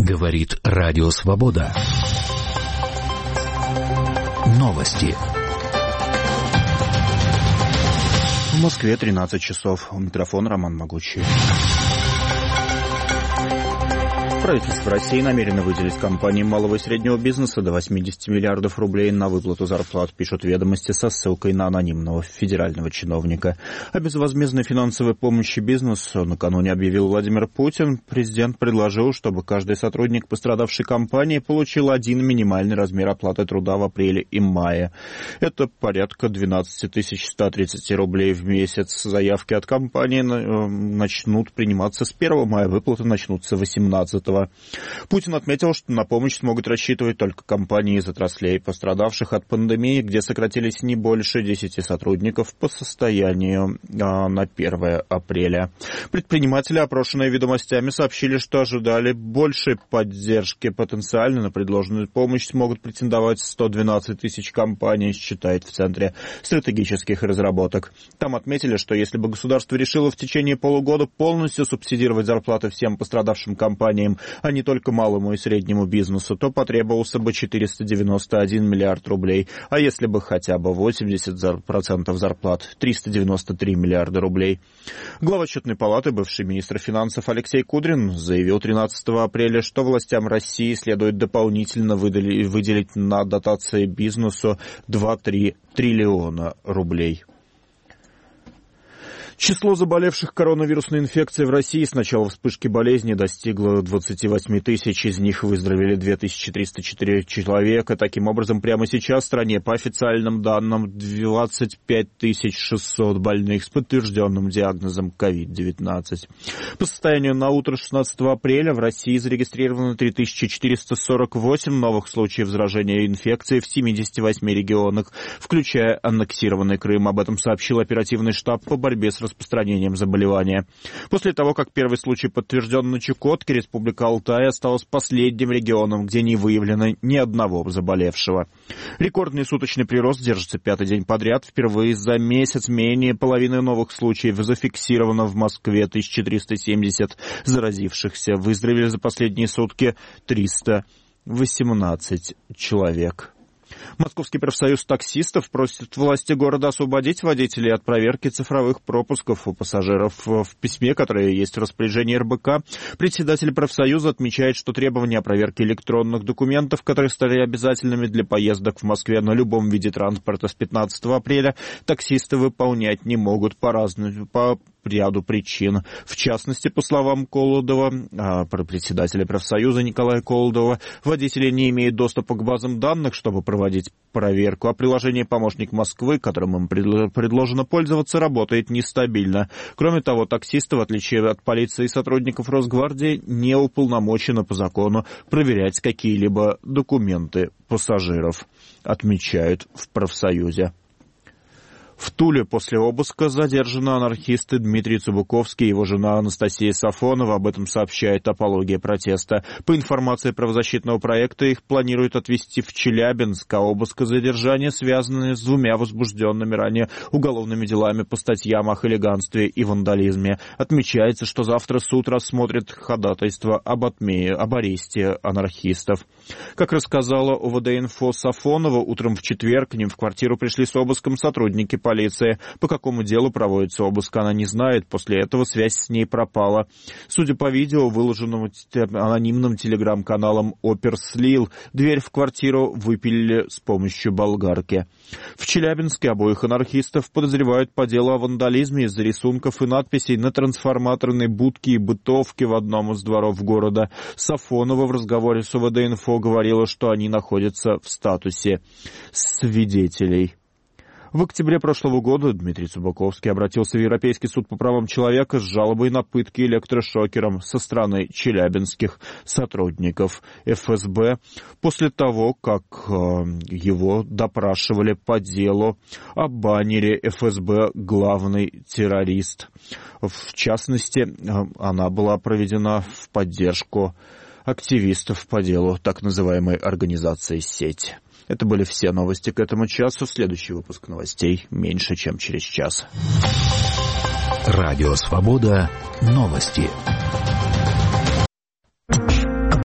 Говорит Радио Свобода. Новости. В Москве 13 часов. У микрофона Роман Могучий. Правительство России намерено выделить компаниям малого и среднего бизнеса до 80 миллиардов рублей на выплату зарплат, пишут «Ведомости» со ссылкой на анонимного федерального чиновника. О безвозмездной финансовой помощи бизнесу накануне объявил Владимир Путин. Президент предложил, чтобы каждый сотрудник пострадавшей компании получил один минимальный размер оплаты труда в апреле и мае. Это порядка 12 130 рублей в месяц. Заявки от компании начнут приниматься с 1 мая, выплаты начнутся 18-го. Путин отметил, что на помощь смогут рассчитывать только компании из отраслей, пострадавших от пандемии, где сократились не больше 10 сотрудников по состоянию на 1 апреля. Предприниматели, опрошенные «Ведомостями», сообщили, что ожидали большей поддержки. Потенциально на предложенную помощь смогут претендовать 112 тысяч компаний, считает в Центре стратегических разработок. Там отметили, что если бы государство решило в течение полугода полностью субсидировать зарплаты всем пострадавшим компаниям, а не только малому и среднему бизнесу, то потребовался бы 491 миллиард рублей. А если бы хотя бы 80% зарплат, 393 миллиарда рублей. Глава Счетной палаты, бывший министр финансов Алексей Кудрин, заявил 13 апреля, что властям России следует дополнительно выделить на дотации бизнесу 2-3 триллиона рублей. Число заболевших коронавирусной инфекцией в России с начала вспышки болезни достигло 28 тысяч, из них выздоровели 2304 человека. Таким образом, прямо сейчас в стране, по официальным данным, 25 600 больных с подтвержденным диагнозом COVID-19. По состоянию на утро 16 апреля в России зарегистрировано 3448 новых случаев заражения инфекцией в 78 регионах, включая аннексированный Крым. Об этом сообщил оперативный штаб по борьбе с распространением заболевания. После того, как первый случай подтвержден на Чукотке, Республика Алтай осталась последним регионом, где не выявлено ни одного заболевшего. Рекордный суточный прирост держится 5-й день подряд. Впервые за месяц менее половины новых случаев зафиксировано в Москве, 1370 заразившихся. Выздоровели за последние сутки 318 человек. Московский профсоюз таксистов просит власти города освободить водителей от проверки цифровых пропусков у пассажиров. В письме, которое есть в распоряжении РБК, председатель профсоюза отмечает, что требования о проверке электронных документов, которые стали обязательными для поездок в Москве на любом виде транспорта с 15 апреля, таксисты выполнять не могут по ряду причин. В частности, по словам Колудова, председателя профсоюза Николая Колудова, водители не имеют доступа к базам данных, чтобы проводить проверку, а приложение «Помощник Москвы», которым им предложено пользоваться, работает нестабильно. Кроме того, таксисты, в отличие от полиции и сотрудников Росгвардии, не уполномочены по закону проверять какие-либо документы пассажиров, отмечают в профсоюзе. В Туле после обыска задержаны анархисты Дмитрий Цыбуковский и его жена Анастасия Сафонова. Об этом сообщает «Апология протеста». По информации правозащитного проекта, их планируют отвезти в Челябинск, а обыск и задержание связаны с 2 возбужденными ранее уголовными делами по статьям о хулиганстве и вандализме. Отмечается, что завтра суд рассмотрит ходатайство об аресте анархистов. Как рассказала ОВД-инфо Сафонова, утром в четверг к ним в квартиру пришли с обыском сотрудники полиции. По какому делу проводится обыск, она не знает. После этого связь с ней пропала. Судя по видео, выложенному анонимным телеграм-каналом «Оперслил», дверь в квартиру выпилили с помощью болгарки. В Челябинске обоих анархистов подозревают по делу о вандализме из-за рисунков и надписей на трансформаторной будке и бытовке в одном из дворов города. Сафонова в разговоре с ОВД-инфо говорила, что они находятся в статусе свидетелей. В октябре прошлого года Дмитрий Цыбуковский обратился в Европейский суд по правам человека с жалобой на пытки электрошокером со стороны челябинских сотрудников ФСБ после того, как его допрашивали по делу о баннере ФСБ «Главный террорист». В частности, она была проведена в поддержку активистов по делу так называемой организации «Сеть». Это были все новости к этому часу. Следующий выпуск новостей меньше, чем через час. Радио «Свобода». Новости.